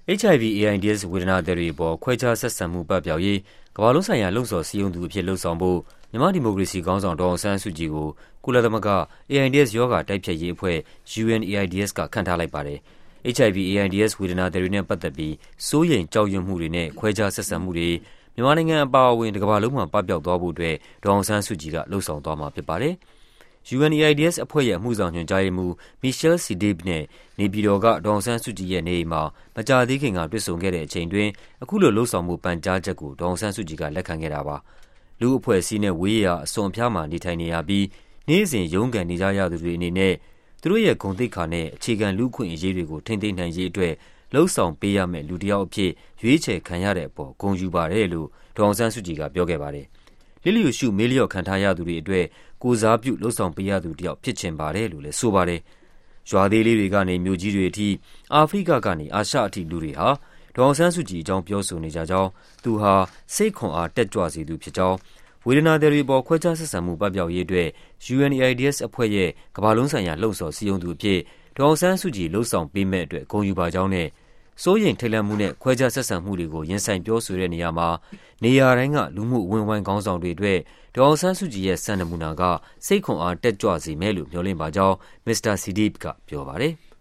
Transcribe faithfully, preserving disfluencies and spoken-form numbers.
H I V/AIDS ဝေဒနာသည်တွေအပေါ်ခွဲခြားဆက်ဆံမှုပပျောက်ရေးကမ္ဘာလုံးဆိုင်ရာလှုံ့ဆော်စည်းရုံးသူအဖြစ်လုပ်ဆောင်ဖို့မြန်မာ့ဒီမိုကရေစီခေါင်းဆောင်ဒေါ်အောင်ဆန်းစုကြည်ကိုကုလသမဂ္ဂ AIDS ရောဂါတိုက်ဖျက်ရေးအဖွဲ့ U N A I D S ကခန့်ထားလိုက်ပါတယ်။ H I V/AIDS ဝေဒနာသည်တွေနဲ့ပတ်သက်ပြီးစိုးရိမ်ကြောက်ရွံ့မှုတွေနဲ့ခွဲခြားဆက်ဆံမှုတွေမြန်မာနိုင်ငံအပါအဝင်တစ်ကမ္ဘာလုံးမှာပပျောက်သွားဖို့အတွက်ဒေါ်အောင်ဆန်းစုကြည်ကလုပ်ဆောင်သွားမှာဖြစ်ပါတယ်။ U N A I D S အဖွဲ့ရဲ့အမှုဆောင်ညွှန်ကြားရေးမှူး Michel Sidibé နဲ့နေပြည်တော်ကဒေါ်အောင်ဆန်းစုကြည်ရဲ့နေအိမ်မှာမကြာသေးခင်ကတွေ့ဆုံခဲ့တဲ့အချိန်အတွင်းအခုလိုလုပ်ဆောင်ဖို့ပန်ကြားချက်ကိုဒေါ်အောင်ဆန်းစုကြည်ကလက်ခံခဲ့တာပါ။ လူ့အဖွဲ့အစည်းနဲ့ဝေးရာအစွန်အဖျားမှာနေထိုင်နေရပြီးနေ့စဉ်ရုန်းကန်နေကြရသူတွေအနေနဲ့သူတို့ရဲ့ဂုဏ်သိက္ခာနဲ့အခြေခံလူ့အခွင့်အရေးတွေကိုထိန်းသိမ်းနိုင်ရေးအတွက်လုပ်ဆောင်ပေးရမယ့်လူတစ်ယောက်အဖြစ်ရွေးချယ်ခံရတဲ့အပေါ်ဂုဏ်ယူပါတယ်လို့ဒေါ်အောင်ဆန်းစုကြည်ကပြောခဲ့ပါတယ်။ လျစ်လျူရှုမေးလျော့ခံထားရသူတွေအတွက်ကိုယ်စားပြုလုပ်ဆောင်ပေးရသူတစ်ယောက်ဖြစ်ချင်ပါတယ်လို့လည်းဆိုပါတယ်။ ရွာသေးလေးတွေကနေမြို့ကြီးတွေအထိအာဖရိကကနေအာရှအထိလူတွေဟာဒေါ်အောင်ဆန်းစုကြည်အကြောင်းပြောဆိုနေကြကြောင်းသူဟာစိတ်ခွန်အားတက်ကြွစေသူဖြစ်ကြောင်းဝေဒနာသည်တွေအပေါ်ခွဲခြားဆက်ဆံမှုပပျောက်ရေးအတွက် U N A I D S အဖွဲ့ရဲ့ကမ္ဘာလုံးဆိုင်ရာလှုံ့ဆော်စည်းရုံးသူအဖြစ်ဒေါ်အောင်ဆန်းစုကြည်လုပ်ဆောင်ပေးမယ့်အတွက်ဂုဏ်ယူပါကြောင်းနဲ့စိုးရိမ်ထိတ်လန့်မှုနဲ့ခွဲခြားဆက်ဆံမှုတွေကိုရင်ဆိုင်ပြောဆိုတဲ့နေရာမှာနေရာတိုင်းကလူမှုအဝန်းအဝိုင်းခေါင်းဆောင်တွေအတွက်ဒေါ်အောင်ဆန်းစုကြည်ရဲ့စံနမူနာကစိတ်ခွန်အားတက်ကြွစေမယ်လို့မျှော်လင့်ပါကြောင်းမစ္စတာ Sidibé ကပြောပါတယ်။